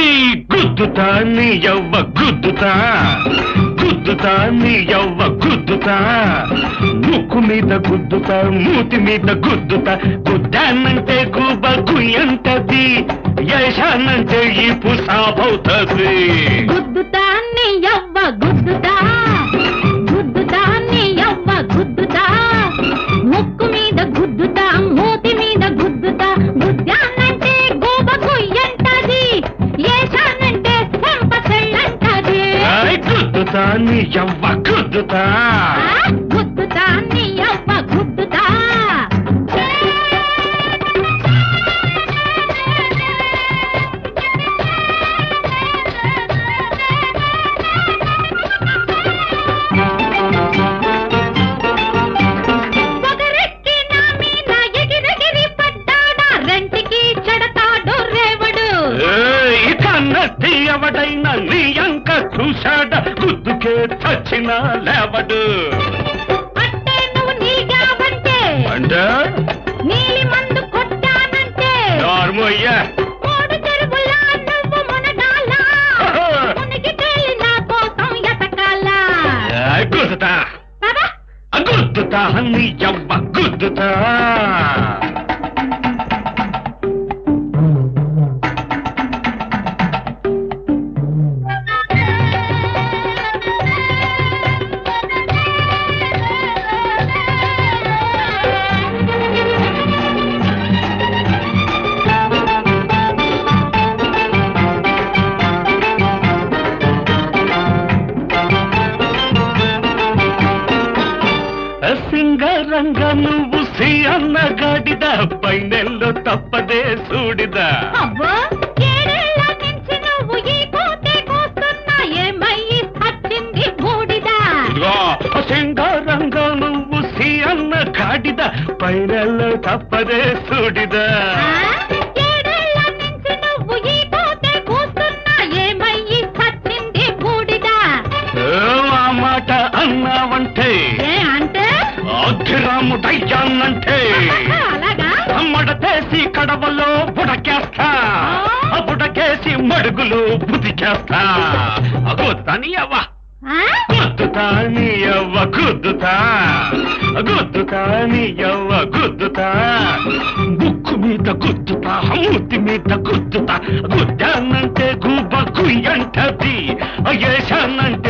గుద్దుతా నీ యవ్వ గుద్దుతా గుద్దుతా నీ యవ్వ గుద్దుతా ముక్కు మీద గుద్దుతా మూతి మీద గుద్దుతా గుద్దానంటే గుబ గుయ్యంటది యశానంటే ఈ పుసాబవుతుంది గుద్దుతా నీ యవ్వ గుద్దుతా గుద్దుతా నీ యవ్వ గుద్దుతా ముక్కు మీద గుద్దుతా మూతి మీద గుద్దుతా గుద్దానంటే గుబ గుయ్యంటది యశానంటే చెంప చెల్లంటది గుద్దుతా నీ యవ్వ గుద్దుతా గుద్దుతా నీ యవ్వ గుద్దుతా పొగరెక్కి నా మీద ఎగిరెగిరి పడ్డాడా రెంటికి చెడతాడు రేవడు కన్నట్టి ఎవడైనా నీ అంక చూశాడ గుద్దుకే చచ్చినా లేవడు అంటే నువ్వు నీగావంటే అంటే నీలి మందు కొట్టానంటే నార్మయ్యా మూడు చెరువులా నువ్వు మునగాల మునిగి తేలి నా కోసం ఎతకాలా గుద్దుతా పద. గుద్దుతా నీ యవ్వ గుద్దుతా సింగరంగ నువ్వు సి అన్న గాడిద పైనెల్లో తప్పదే సూడిద అబ్బో ఏడేళ్ల నుంచి నువ్వు ఈ కోతే కోస్తున్నా ఏమయ్యి వచ్చింది బూడిదా సింగరంగ నువ్వు సి అన్న గాడిద పైనెల్లో తప్పదే సూడిద ఏడేళ్ల నుంచి నువ్వు ఈ కోతే కోస్తున్నా ఏమయ్యి వచ్చింది బూడిదా ఆ మాట అన్నావంటే ఏ అంటే అగ్గిరాముడయ్యానంటే అలాగా మడతేసి కడవలో బుడకేస్తా బుడకేసి మడుగులు బుదికేస్తా గుద్దని అవ్వ గుద్దుతా నీ యవ్వ గుద్దుతా గుద్దుతా నీ యవ్వ గుద్దుతా ముక్కు మీద గుద్దుతా మూతి మీద గుద్దుతా గుద్దానంటే గుబ్బ గుయ్యంటది ఏశానంటే